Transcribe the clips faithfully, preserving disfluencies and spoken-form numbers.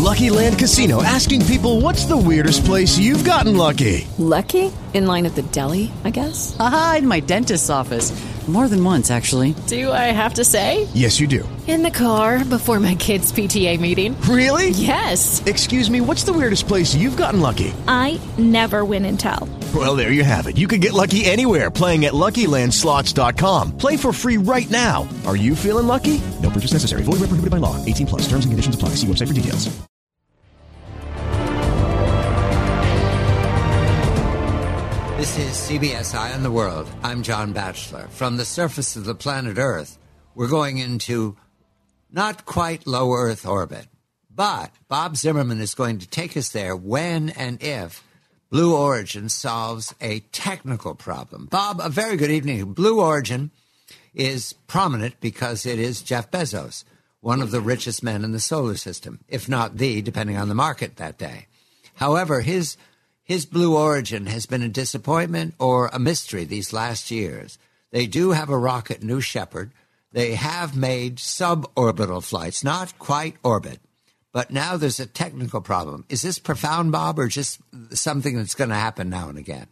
Lucky Land Casino, asking people, what's the weirdest place you've gotten lucky? Lucky? In line at the deli, I guess? Aha, in my dentist's office. More than once, actually. Do I have to say? Yes, you do. In the car before my kids' P T A meeting. Really? Yes. Excuse me, what's the weirdest place you've gotten lucky? I never win and tell. Well, there you have it. You can get lucky anywhere, playing at Lucky Land Slots dot com. Play for free right now. Are you feeling lucky? No purchase necessary. Void where prohibited by law. eighteen plus. Terms and conditions apply. See website for details. This is C B S Eye on the World. I'm John Batchelor. From the surface of the planet Earth, we're going into not quite low Earth orbit. But Bob Zimmerman is going to take us there when and if Blue Origin solves a technical problem. Bob, a very good evening. Blue Origin is prominent because it is Jeff Bezos, one of the richest men in the solar system, if not the, depending on the market that day. However, his his Blue Origin has been a disappointment or a mystery these last years. They do have a rocket, New Shepard. They have made suborbital flights, not quite orbit. But now there's a technical problem. Is this profound, Bob, or just something that's going to happen now and again?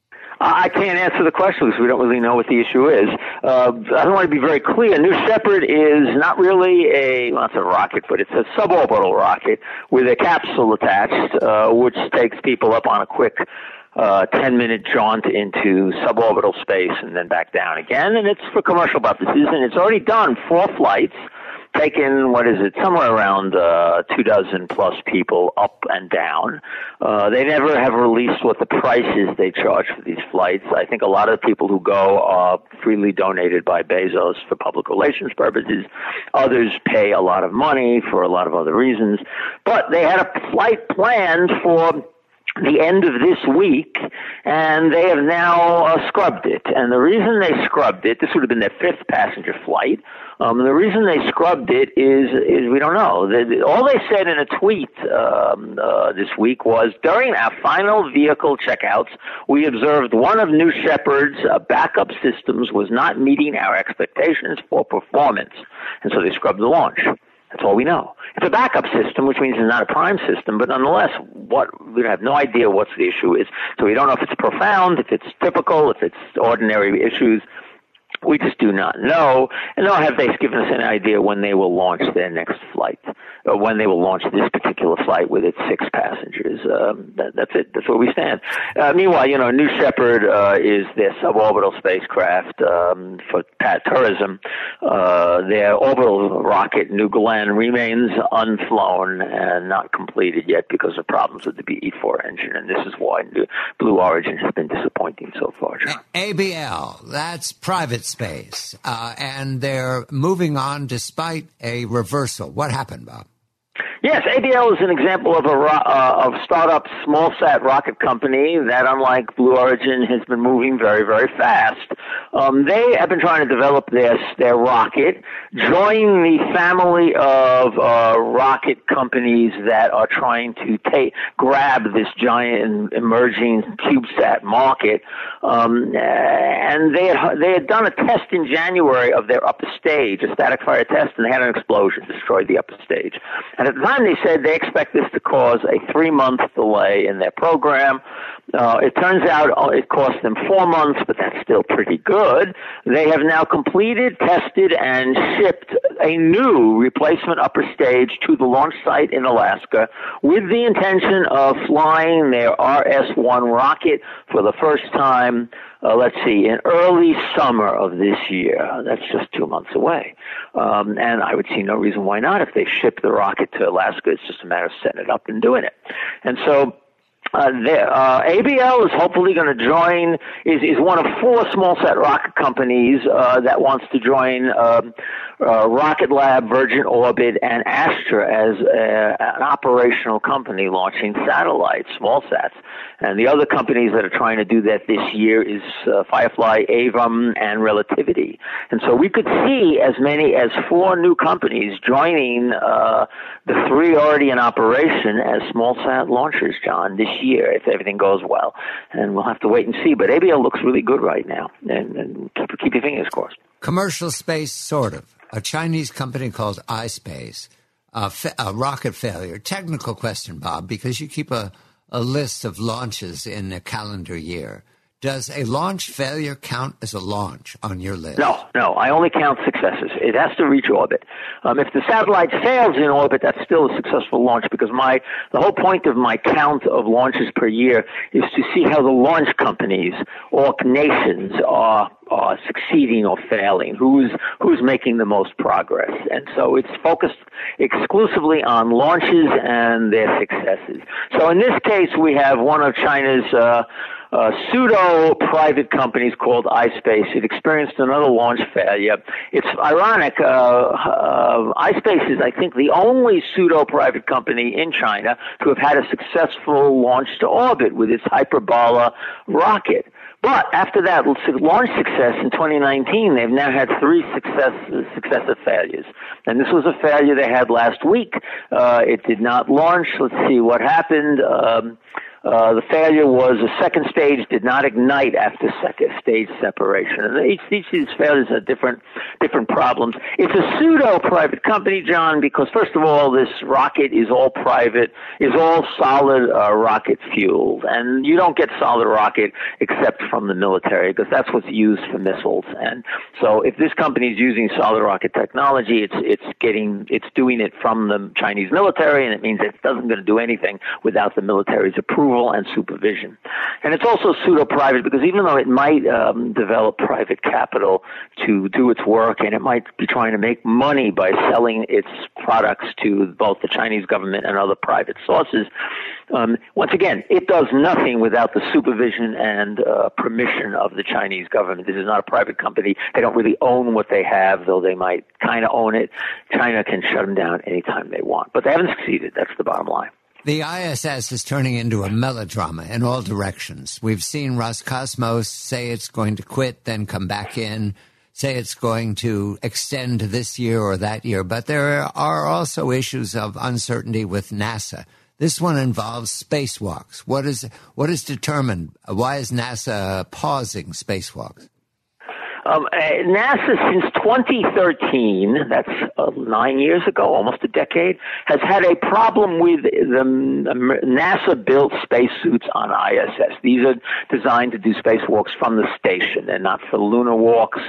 I can't answer the question because we don't really know what the issue is. Uh, I don't want to be very clear. New Shepard is not really a, well, it's a rocket, but it's a suborbital rocket with a capsule attached, uh, which takes people up on a quick uh, ten-minute jaunt into suborbital space and then back down again. And it's for commercial purposes, and it's already done four flights. Taken, what is it, somewhere around uh, two dozen plus people up and down. Uh, they never have released what the prices they charge for these flights. I think a lot of the people who go are freely donated by Bezos for public relations purposes. Others pay a lot of money for a lot of other reasons. But they had a flight planned for the end of this week, and they have now uh, scrubbed it. And the reason they scrubbed it, this would have been their fifth passenger flight. Um, the reason they scrubbed it is is we don't know. The, all they said in a tweet um, uh, this week was, during our final vehicle checkouts, we observed one of New Shepard's uh, backup systems was not meeting our expectations for performance, and so they scrubbed the launch. That's all we know. It's a backup system, which means it's not a prime system, but nonetheless, what we have no idea what the issue is. So we don't know if it's profound, if it's typical, if it's ordinary issues. We just do not know, and nor have they given us any idea when they will launch their next flight, or when they will launch this particular flight with its six passengers. Um, that, that's it. That's where we stand. Uh, meanwhile, you know, New Shepard uh, is their suborbital spacecraft um, for Pat Tourism. Uh, their orbital rocket, New Glenn, remains unflown and not completed yet because of problems with the B E four engine, and this is why Blue Origin has been disappointing so far, John. A B L, that's private space, uh, and they're moving on despite a reversal. What happened, Bob? Yes, A B L is an example of a uh, of startup small sat rocket company that, unlike Blue Origin, has been moving very, very fast. Um, they have been trying to develop their their rocket, join the family of uh, rocket companies that are trying to take grab this giant emerging CubeSat market. Um, and they had they had done a test in January of their upper stage, a static fire test, and they had an explosion, destroyed the upper stage. And at the time, they said they expect this to cause a three-month delay in their program. Uh, it turns out it cost them four months, but that's still pretty good. They have now completed, tested, and shipped a new replacement upper stage to the launch site in Alaska with the intention of flying their R S one rocket for the first time, uh, let's see, in early summer of this year. That's just two months away. Um, and I would see no reason why not. If they ship the rocket to Alaska, it's just a matter of setting it up and doing it. And so Uh, there, uh, A B L is hopefully going to join, is, is one of four small-sat rocket companies uh, that wants to join um, uh, Rocket Lab, Virgin Orbit, and Astra as a, an operational company launching satellites, small sats. And the other companies that are trying to do that this year is uh, Firefly, Avum, and Relativity. And so we could see as many as four new companies joining uh, the three already in operation as small-sat launchers, John, this year, if everything goes well. And we'll have to wait and see. But A B L looks really good right now. And, and keep, keep your fingers crossed. Commercial space, sort of. A Chinese company called iSpace a, fa- a rocket failure. Technical question, Bob, because you keep a, a list of launches in a calendar year. Does a launch failure count as a launch on your list? No, no. I only count successes. It has to reach orbit. Um, if the satellite fails in orbit, that's still a successful launch because my the whole point of my count of launches per year is to see how the launch companies or nations are are succeeding or failing. Who's who's making the most progress? And so it's focused exclusively on launches and their successes. So in this case, we have one of China's uh, Uh, pseudo-private companies called iSpace. It experienced another launch failure. It's ironic. Uh, uh, iSpace is, I think, the only pseudo-private company in China to have had a successful launch to orbit with its Hyperbola rocket. But after that launch success in twenty nineteen, they've now had three success, successive failures. And this was a failure they had last week. Uh, it did not launch. Let's see what happened. Um, Uh, the failure was the second stage did not ignite after second stage separation. And each, each of these failures are different, different problems. It's a pseudo-private company, John, because first of all, this rocket is all private, is all solid uh, rocket fueled. And you don't get solid rocket except from the military because that's what's used for missiles. And so if this company is using solid rocket technology, it's, it's getting, it's doing it from the Chinese military, and it means it doesn't going to do anything without the military's approval and supervision. And it's also pseudo-private because even though it might um, develop private capital to do its work and it might be trying to make money by selling its products to both the Chinese government and other private sources, um, once again, it does nothing without the supervision and uh, permission of the Chinese government. This is not a private company. They don't really own what they have, though they might kind of own it. China can shut them down anytime they want. But they haven't succeeded. That's the bottom line. The I S S is turning into a melodrama in all directions. We've seen Roscosmos say it's going to quit, then come back in, say it's going to extend this year or that year. But there are also issues of uncertainty with NASA. This one involves spacewalks. What is what is determined? Why is NASA pausing spacewalks? Um, uh, NASA, since twenty thirteen, that's uh, nine years ago, almost a decade, has had a problem with the um, NASA-built spacesuits on I S S. These are designed to do spacewalks from the station. They're not for lunar walks.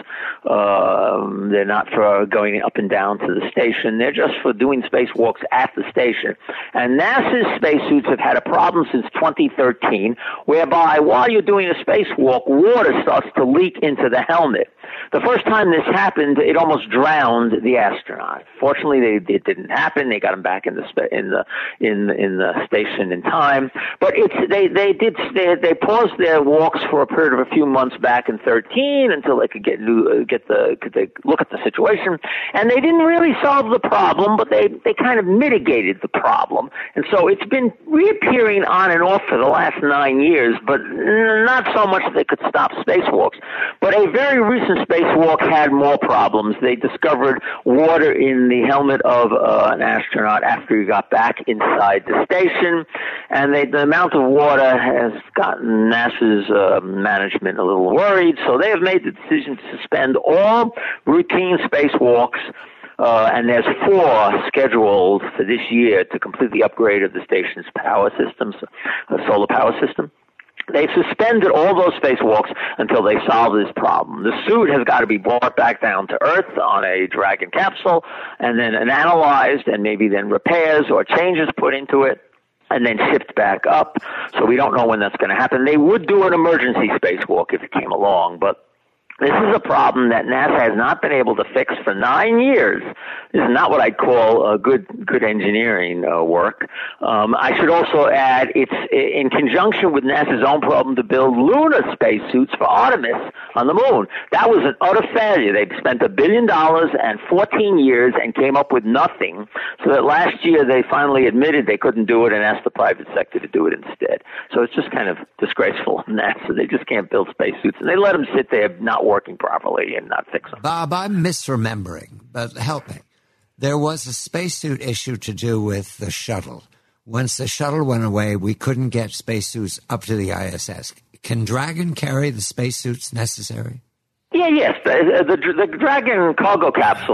Um, they're not for going up and down to the station. They're just for doing spacewalks at the station. And NASA's spacesuits have had a problem since twenty thirteen, whereby while you're doing a spacewalk, water starts to leak into the helmet. The first time this happened, it almost drowned the astronaut. Fortunately, they, it didn't happen. They got him back in the in the in in the station in time. But it's they they did they, they paused their walks for a period of a few months back in thirteen until they could get new, get the could they look at the situation. And they didn't really solve the problem, but they they kind of mitigated the problem. And so it's been reappearing on and off for the last nine years, but not so much that they could stop spacewalks. But a very recent spacewalk had more problems. They discovered water in the helmet of uh, an astronaut after he got back inside the station, and they, the amount of water has gotten NASA's uh, management a little worried, so they have made the decision to suspend all routine spacewalks. Uh, and there's four scheduled for this year to complete the upgrade of the station's power systems, uh, solar power system. They've suspended all those spacewalks until they solve this problem. The suit has got to be brought back down to Earth on a Dragon capsule and then analyzed and maybe then repairs or changes put into it and then shipped back up. So we don't know when that's going to happen. They would do an emergency spacewalk if it came along, but this is a problem that NASA has not been able to fix for nine years. This is not what I'd call uh, good good engineering uh, work. Um, I should also add it's in conjunction with NASA's own problem to build lunar spacesuits for Artemis on the moon. That was an utter failure. They'd spent a billion dollars and fourteen years and came up with nothing. So that last year they finally admitted they couldn't do it and asked the private sector to do it instead. So it's just kind of disgraceful. NASA, they just can't build spacesuits. And they let them sit there not working properly and not fix them. Bob, I'm misremembering, but help me. There was a spacesuit issue to do with the shuttle. Once the shuttle went away, we couldn't get spacesuits up to the I S S. Can Dragon carry the spacesuits necessary? Yeah, yes. The, the, the Dragon cargo capsules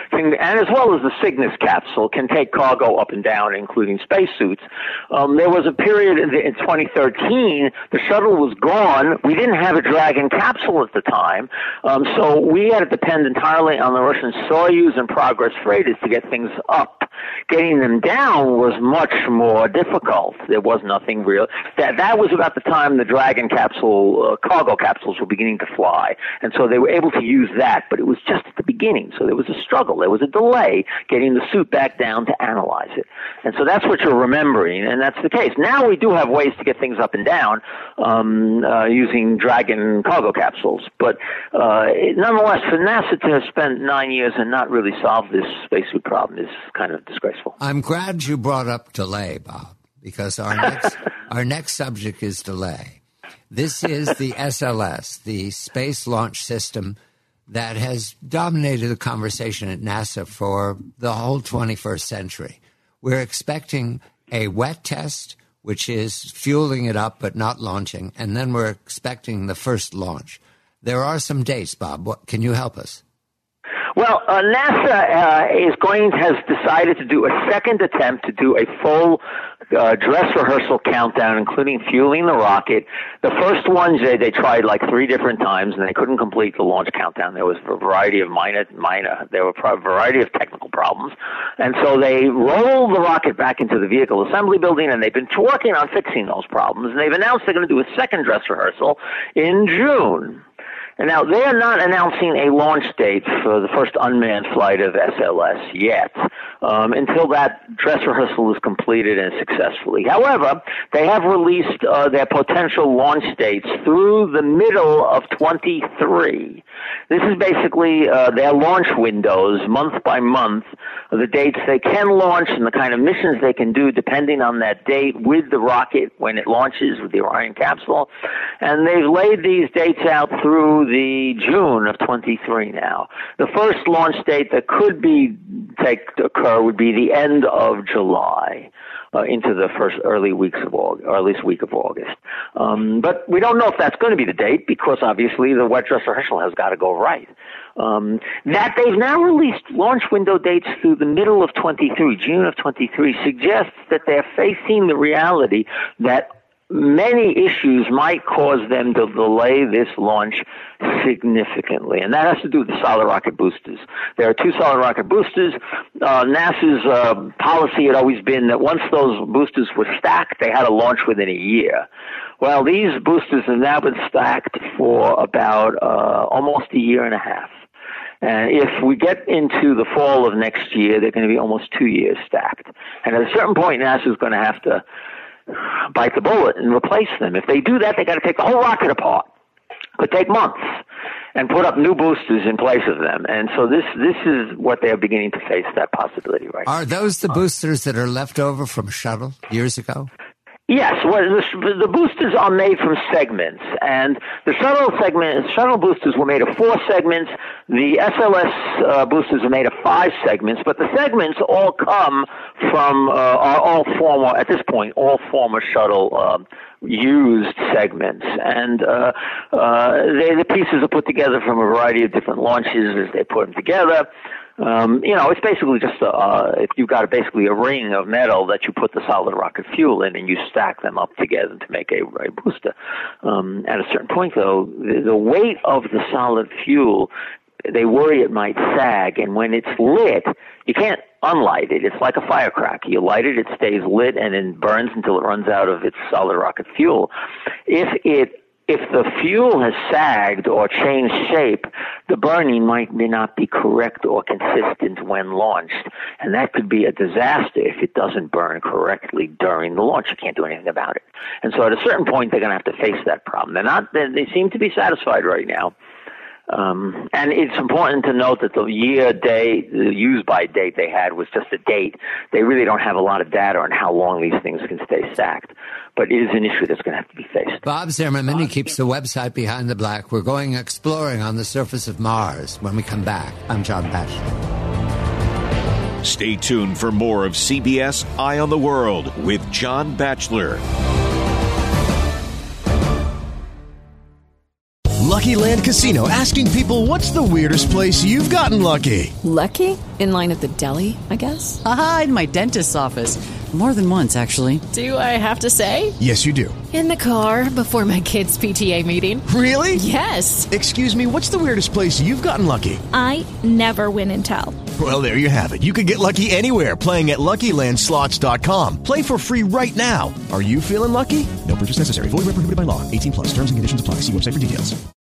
can, and as well as the Cygnus capsule, can take cargo up and down, including spacesuits. Um, there was a period in, the, in twenty thirteen, the shuttle was gone. We didn't have a Dragon capsule at the time, um, so we had to depend entirely on the Russian Soyuz and Progress freighters to get things up. Getting them down was much more difficult. There was nothing real. That that was about the time the Dragon capsule, uh, cargo capsules were beginning to fly, and so they were able to use that, but it was just at the beginning, so there was a struggle. There was a delay getting the suit back down to analyze it. And so that's what you're remembering, and that's the case. Now we do have ways to get things up and down um, uh, using Dragon cargo capsules, but uh, it, nonetheless, for NASA to have spent nine years and not really solve this spacesuit problem is kind of disgraceful. I'm glad you brought up delay, Bob, because our next our next subject is delay. This is the S L S, the Space Launch System, that has dominated the conversation at NASA for the whole twenty-first century. We're expecting a wet test, which is fueling it up but not launching, and then we're expecting the first launch. There are some dates, Bob. What, can you help us? Well, uh, NASA uh, is going has decided to do a second attempt to do a full uh, dress rehearsal countdown, including fueling the rocket. The first ones they, they tried like three different times, and they couldn't complete the launch countdown. There was a variety of minor, minor. There were a variety of technical problems, and so they rolled the rocket back into the vehicle assembly building, and they've been working on fixing those problems. And they've announced they're going to do a second dress rehearsal in June. And now, they are not announcing a launch date for the first unmanned flight of S L S yet, um, until that dress rehearsal is completed and successfully. However, they have released uh, their potential launch dates through the middle of twenty-three. This is basically uh, their launch windows, month by month, the dates they can launch and the kind of missions they can do depending on that date with the rocket when it launches with the Orion capsule. And they've laid these dates out through the June of twenty-three now. The first launch date that could be take occur would be the end of July. Uh, into the first early weeks of August, or at least week of August. Um, but we don't know if that's going to be the date because obviously the wet dress rehearsal has got to go right. Um, that they've now released launch window dates through the middle of twenty-three, June of twenty-three, suggests that they're facing the reality that many issues might cause them to delay this launch significantly, and that has to do with the solid rocket boosters. There are two solid rocket boosters. Uh, NASA's uh, policy had always been that once those boosters were stacked, they had to launch within a year. Well, these boosters have now been stacked for about uh, almost a year and a half. And if we get into the fall of next year, they're going to be almost two years stacked. And at a certain point, NASA's going to have to bite the bullet and replace them. If they do that, they got to take the whole rocket apart. Could take months, and put up new boosters in place of them. And so this this is what they're beginning to face, that possibility right now. Are those the boosters that are left over from Shuttle years ago? Yes, well, the, the boosters are made from segments, and the shuttle segment, shuttle boosters were made of four segments. The S L S uh, boosters are made of five segments, but the segments all come from, uh, are all former, at this point, all former shuttle uh, used segments, and uh, uh, they, the pieces are put together from a variety of different launches as they put them together. Um, you know, it's basically just a, uh, if you've got a, basically a ring of metal that you put the solid rocket fuel in, and you stack them up together to make a, a booster. Um, at a certain point, though, the, the weight of the solid fuel, they worry it might sag, and when it's lit, you can't unlight it. It's like a firecracker. You light it, it stays lit, and it burns until it runs out of its solid rocket fuel. If it If the fuel has sagged or changed shape, the burning might may not be correct or consistent when launched. And that could be a disaster if it doesn't burn correctly during the launch. You can't do anything about it. And so at a certain point, they're going to have to face that problem. They're not, they, they seem to be satisfied right now. Um, and it's important to note that the year, day, the use-by date they had was just a date. They really don't have a lot of data on how long these things can stay stacked. But it is an issue that's going to have to be faced. Bob Zimmerman, he keeps the website Behind the Black. We're going exploring on the surface of Mars. When we come back, I'm John Batchelor. Stay tuned for more of C B S Eye on the World with John Batchelor. Lucky Land Casino, asking people, what's the weirdest place you've gotten lucky? Lucky? In line at the deli, I guess? Aha, in my dentist's office. More than once, actually. Do I have to say? Yes, you do. In the car before my kids' P T A meeting. Really? Yes. Excuse me, what's the weirdest place you've gotten lucky? I never win and tell. Well, there you have it. You can get lucky anywhere, playing at Lucky Land Slots dot com. Play for free right now. Are you feeling lucky? No purchase necessary. Void where prohibited by law. eighteen plus. Terms and conditions apply. See website for details.